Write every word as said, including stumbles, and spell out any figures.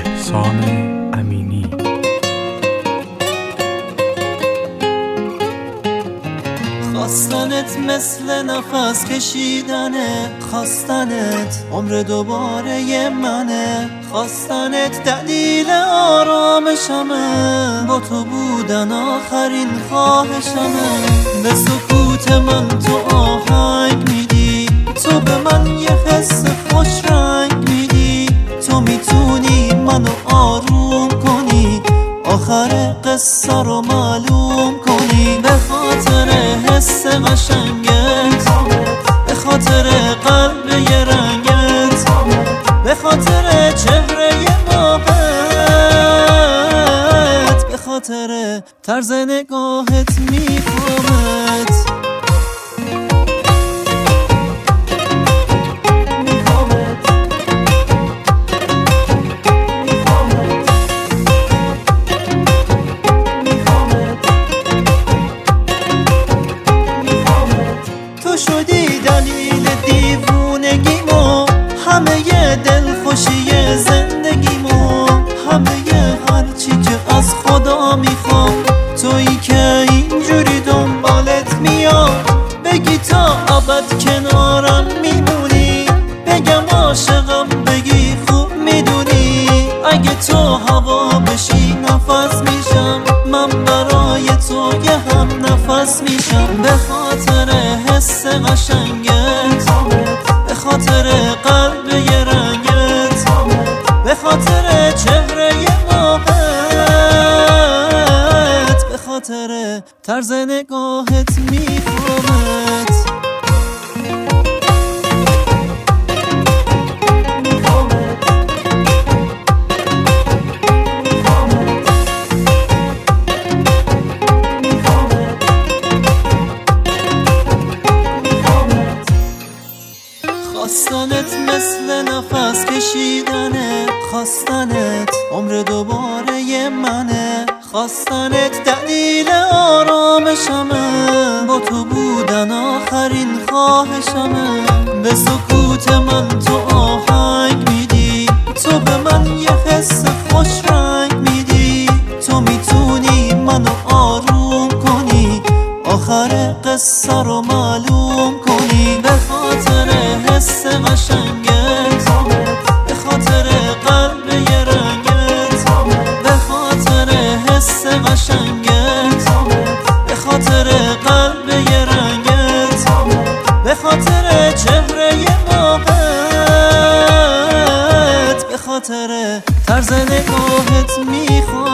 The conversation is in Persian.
احسان امینی. خواستنت مثل نفس کشیدنه، خواستنت عمر دوباره منه، خواستنت دلیل آرامشمه، با تو بودن آخرین خواهشمه. به سکوت من تو آهنگ میدی، تو به من یه حس خوش رنگ میدی، تو میتونی منو آروم کنی، آخر قصه رو معلوم کنی. به خاطر حس قشنگت، به خاطر قلب یه رنگت، به خاطر چهره ماهت، به خاطر طرز نگاهت میخوامت. تو شدی دلیل دیوونگیمو، همه ی دلخوشی زندگیمو، همه ی هرچی که از خدا میخوام. تویی که اینجوری دنبالت میام، بگی تا ابد کنارم میمونی، بگم عاشقم بگی خوب میدونی. اگه تو هوا بشی نفس میشم، من برای تو یه هم نفس میشم. به خاطر حس قشنگت، به خاطر قلب یه رنگت، به خاطر چهره ماهت، به خاطر طرز نگاهت میخوامت. خواستنت مثل نفس کشیدنه، خواستنت عمر دوباره منه، خواستنت دلیل آرامشمه، با تو بودن آخرین خواهشمه. به سکوت من تو آهنگ میدی، تو به من یه حس خوش رنگ میدی، تو میتونی منو آروم کنی، آخر قصه رو معلوم کنی. به خاطر حس قشنگت، به خاطر قلب یه رنگت، به خاطر حس قشنگت، به خاطر قلب یه رنگت، به خاطر چهره ماهت، به خاطر طرز نگاهت میخوام.